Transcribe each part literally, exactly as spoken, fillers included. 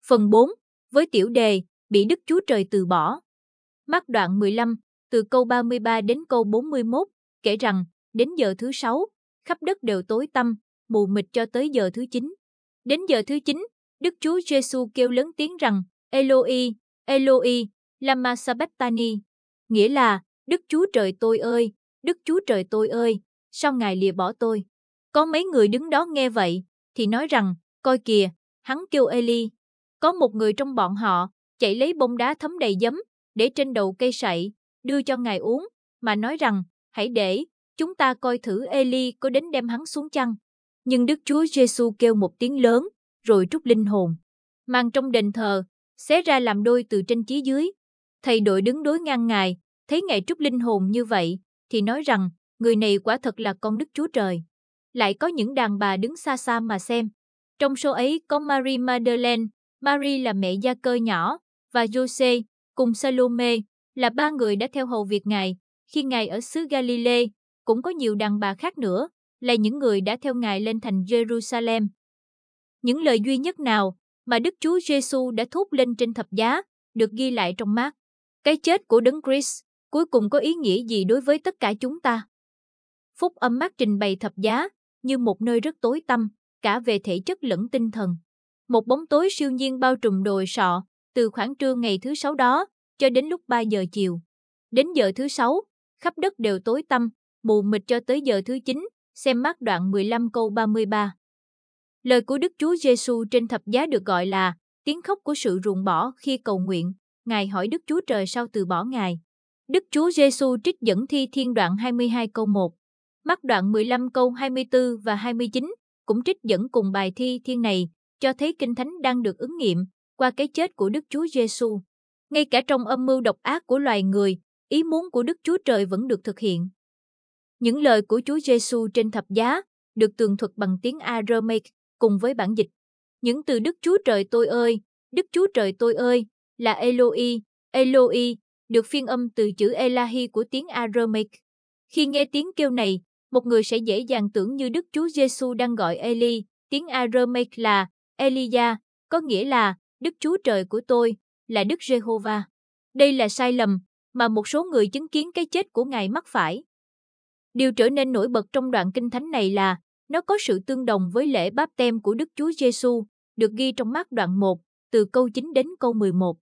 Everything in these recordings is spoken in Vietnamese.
Phần bốn, với tiểu đề, bị Đức Chúa Trời từ bỏ. Mác đoạn mười lăm, từ câu ba mươi ba đến câu bốn mươi mốt, kể rằng, đến giờ thứ sáu, khắp đất đều tối tăm, mù mịt cho tới giờ thứ chín. Đến giờ thứ chín, Đức Chúa Giêsu kêu lớn tiếng rằng, Eloi, Eloi, lama sabachthani, nghĩa là, Đức Chúa Trời tôi ơi, Đức Chúa Trời tôi ơi, sao Ngài lìa bỏ tôi? Có mấy người đứng đó nghe vậy, thì nói rằng, coi kìa, hắn kêu Eli. Có một người trong bọn họ, chạy lấy bông đá thấm đầy giấm, để trên đầu cây sậy, đưa cho Ngài uống, mà nói rằng, hãy để, chúng ta coi thử Eli có đến đem hắn xuống chăng. Nhưng Đức Chúa Giêsu kêu một tiếng lớn, rồi trút linh hồn. Mang trong đền thờ, xé ra làm đôi từ trên chí dưới. Thầy đội đứng đối ngang Ngài, thấy Ngài trút linh hồn như vậy, thì nói rằng, người này quả thật là con Đức Chúa Trời. Lại có những đàn bà đứng xa xa mà xem. Trong số ấy có Marie Magdalene, Marie là mẹ Gia Cơ nhỏ, và Giuse, cùng Salome, là ba người đã theo hầu việc Ngài, khi Ngài ở xứ Galilee. Cũng có nhiều đàn bà khác nữa, là những người đã theo Ngài lên thành Jerusalem. Những lời duy nhất nào mà Đức Chúa Giêsu đã thốt lên trên thập giá, được ghi lại trong Mác. Cái chết của Đấng Christ cuối cùng có ý nghĩa gì đối với tất cả chúng ta? Phúc âm Mác trình bày thập giá như một nơi rất tối tăm, cả về thể chất lẫn tinh thần. Một bóng tối siêu nhiên bao trùm đồi sọ, từ khoảng trưa ngày thứ sáu đó, cho đến lúc ba giờ chiều. Đến giờ thứ sáu, khắp đất đều tối tăm, mù mịt cho tới giờ thứ chín, xem Mác đoạn mười lăm câu ba mươi ba. Lời của Đức Chúa Giêsu trên thập giá được gọi là tiếng khóc của sự ruồng bỏ khi cầu nguyện. Ngài hỏi Đức Chúa Trời sao từ bỏ Ngài. Đức Chúa Giêsu trích dẫn Thi Thiên đoạn hai mươi hai câu một. Mác đoạn mười lăm câu hai mươi tư và hai mươi chín cũng trích dẫn cùng bài Thi Thiên này, cho thấy Kinh Thánh đang được ứng nghiệm qua cái chết của Đức Chúa Giêsu. Ngay cả trong âm mưu độc ác của loài người, ý muốn của Đức Chúa Trời vẫn được thực hiện. Những lời của Chúa Giêsu trên thập giá được tường thuật bằng tiếng Aramaic cùng với bản dịch. Những từ Đức Chúa Trời tôi ơi, Đức Chúa Trời tôi ơi là Eloi, Eloi, được phiên âm từ chữ Elahi của tiếng Aramaic. Khi nghe tiếng kêu này, một người sẽ dễ dàng tưởng như Đức Chúa Giêsu đang gọi Eli, tiếng Aramaic là Elijah, có nghĩa là Đức Chúa Trời của tôi, là Đức Giê-hô-va. Đây là sai lầm mà một số người chứng kiến cái chết của Ngài mắc phải. Điều trở nên nổi bật trong đoạn Kinh Thánh này là nó có sự tương đồng với lễ báp têm của Đức Chúa Giêsu, được ghi trong Mác đoạn một, từ câu chín đến câu mười một.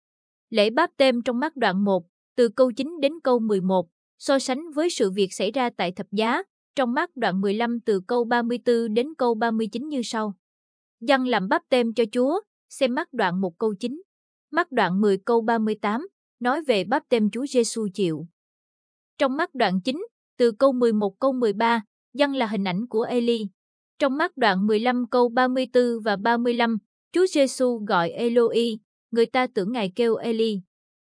Lễ báp têm trong Mác đoạn một, từ câu chín đến câu mười một, so sánh với sự việc xảy ra tại thập giá, trong Mác đoạn mười lăm từ câu ba mươi tư đến câu ba mươi chín như sau. Giăng làm báp têm cho Chúa, xem Mác đoạn một câu chín. Mác đoạn mười câu ba mươi tám, nói về báp têm Chúa Giêsu chịu. Trong Mác đoạn chín, từ câu mười một câu mười ba, Giăng là hình ảnh của Eli. Trong Mác đoạn mười lăm câu ba mươi tư và ba mươi lăm, Chúa Giêsu gọi Eloi, người ta tưởng Ngài kêu Eli.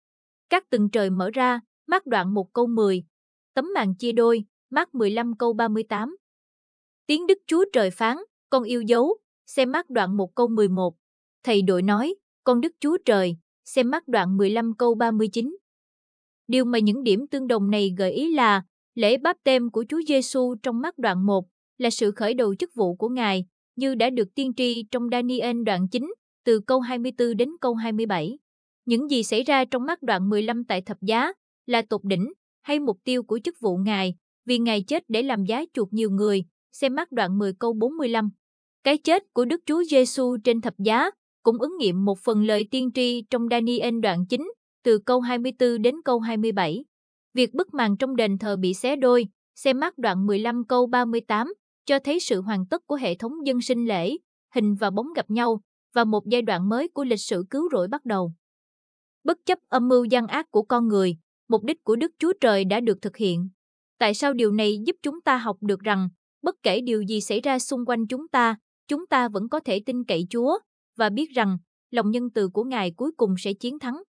Các tầng trời mở ra, Mác đoạn một câu mười. Tấm màn chia đôi, Mác mười lăm câu ba mươi tám. Tiếng Đức Chúa Trời phán, con yêu dấu, xem Mác đoạn một câu mười một. Thầy đội nói, con Đức Chúa Trời, xem Mác đoạn mười lăm câu ba mươi chín. Điều mà những điểm tương đồng này gợi ý là lễ báp têm của Chúa Giêsu trong Mác đoạn một là sự khởi đầu chức vụ của Ngài, như đã được tiên tri trong Daniel đoạn chín, từ câu hai mươi tư đến câu hai mươi bảy. Những gì xảy ra trong Mác đoạn mười lăm tại thập giá là tột đỉnh hay mục tiêu của chức vụ Ngài, vì Ngài chết để làm giá chuộc nhiều người, xem Mác đoạn mười câu bốn mươi lăm. Cái chết của Đức Chúa Giêsu trên thập giá cũng ứng nghiệm một phần lời tiên tri trong Daniel đoạn chín, từ câu hai mươi tư đến câu hai mươi bảy. Việc bức màn trong đền thờ bị xé đôi, xem Mác đoạn mười lăm câu ba mươi tám, cho thấy sự hoàn tất của hệ thống dân sinh lễ, hình và bóng gặp nhau, và một giai đoạn mới của lịch sử cứu rỗi bắt đầu. Bất chấp âm mưu gian ác của con người, mục đích của Đức Chúa Trời đã được thực hiện. Tại sao điều này giúp chúng ta học được rằng, bất kể điều gì xảy ra xung quanh chúng ta, chúng ta vẫn có thể tin cậy Chúa, và biết rằng, lòng nhân từ của Ngài cuối cùng sẽ chiến thắng.